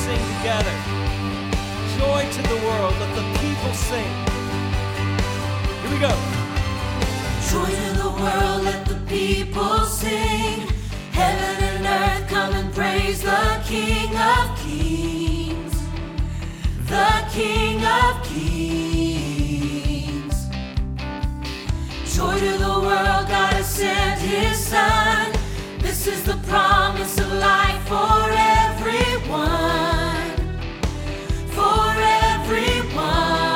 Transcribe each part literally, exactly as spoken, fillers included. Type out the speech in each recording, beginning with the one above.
sing together. Joy to the world, let the people sing. Here we go. Joy to the world, let the people sing. Heaven and earth come and praise the King of Kings. The King of Kings. Joy to the world, God has sent His Son. This is the promise of life for everyone. For everyone.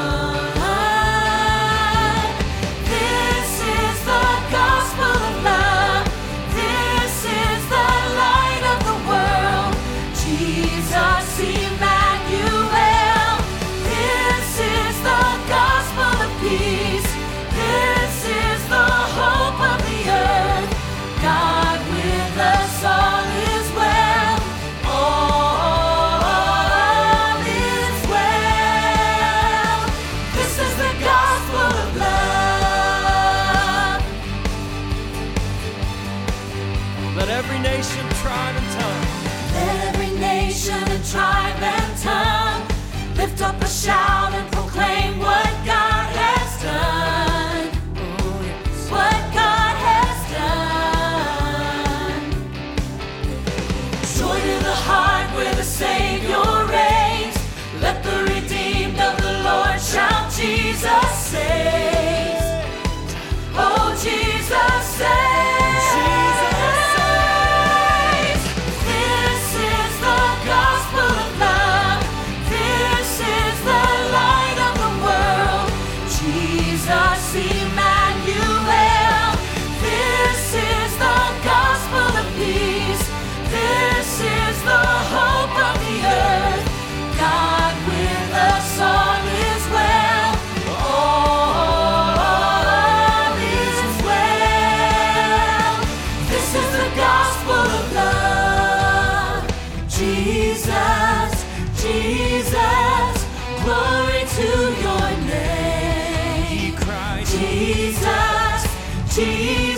Let every nation, tribe, and tongue. Let every nation and tribe and tongue lift up a shout and proclaim what God has done. Oh, yes. What God has done. Joy to the heart where the Savior reigns. Let the redeemed of the Lord shout, Jesus saves. Oh, Jesus saves. Jesus, glory to your name. He cried, Jesus, Jesus.